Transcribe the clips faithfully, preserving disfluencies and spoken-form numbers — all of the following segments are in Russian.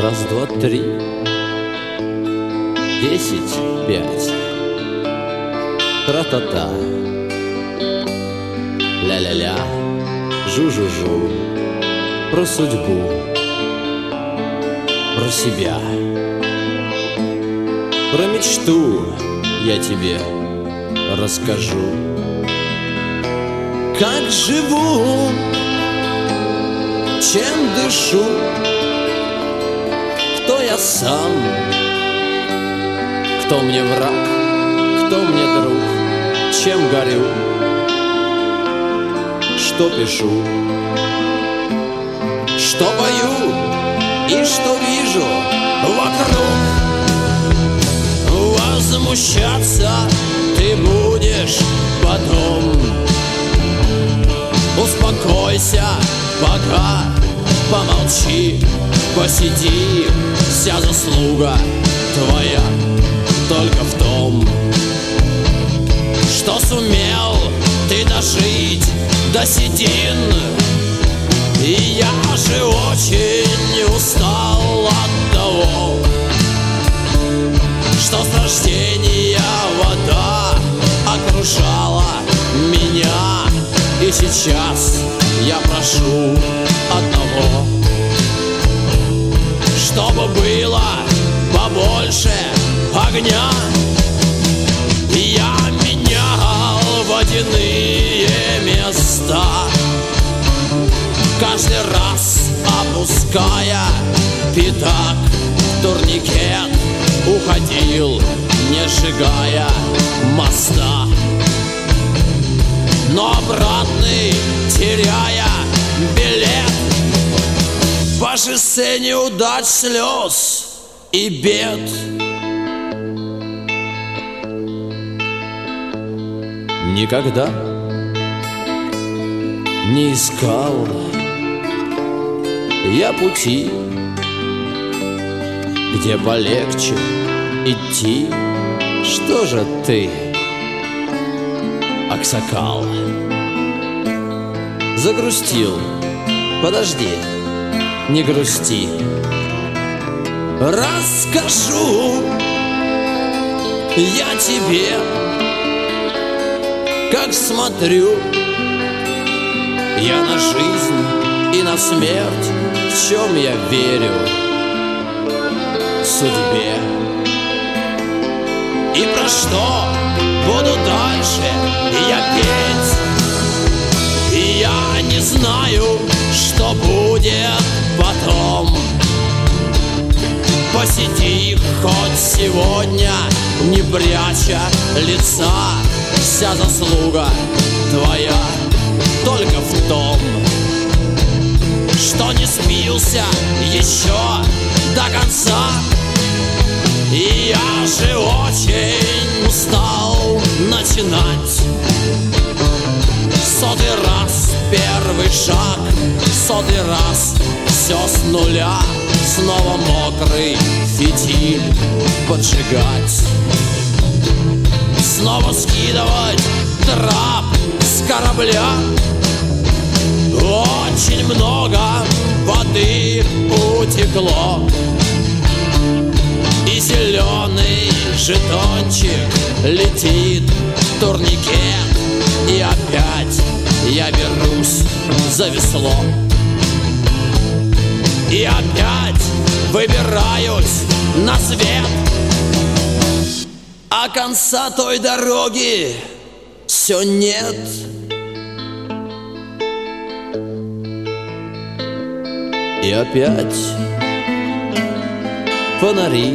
Раз, два, три, десять, пять. Тра-та-та, ля-ля-ля, жу-жу-жу. Про судьбу, про себя, про мечту я тебе расскажу. Как живу, чем дышу, кто я сам, кто мне враг, кто мне друг, чем горю, что пишу, что пою и что вижу вокруг. Возмущаться ты будешь потом. Успокойся, пока помолчи, посиди, вся заслуга твоя только в том, что сумел ты дожить до седин. И я же очень устал от того, что с рождения вода окружала меня. И сейчас я прошу одного, чтобы было побольше огня. И я менял водяные места, каждый раз опуская пятак в турникет, уходил, не сжигая моста. Но обратный, теряя билет по шоссе неудач, слез и бед. Никогда не искал я пути, где полегче идти. Что же ты, аксакал, загрустил? Подожди, не грусти. Расскажу я тебе, как смотрю я на жизнь и на смерть, в чем я верю судьбе. И про что буду дальше я петь. И я не знаю, что будет потом. Посиди хоть сегодня, не пряча лица, вся заслуга твоя только в том, что не спился еще до конца. И я же очень устал начинать сотый раз первый шаг, сотый раз все с нуля, снова мокрый фитиль поджигать, снова скидывать трап с корабля. Очень много воды утекло, и зеленый жетончик летит в турникет. И опять я берусь за весло, и опять выбираюсь на свет. А конца той дороги все нет. И опять фонари,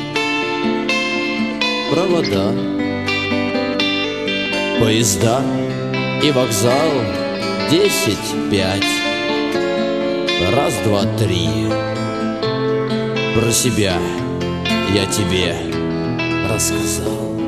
провода, поезда и вокзал. Десять, пять. Раз, два, три. Про себя я тебе рассказал.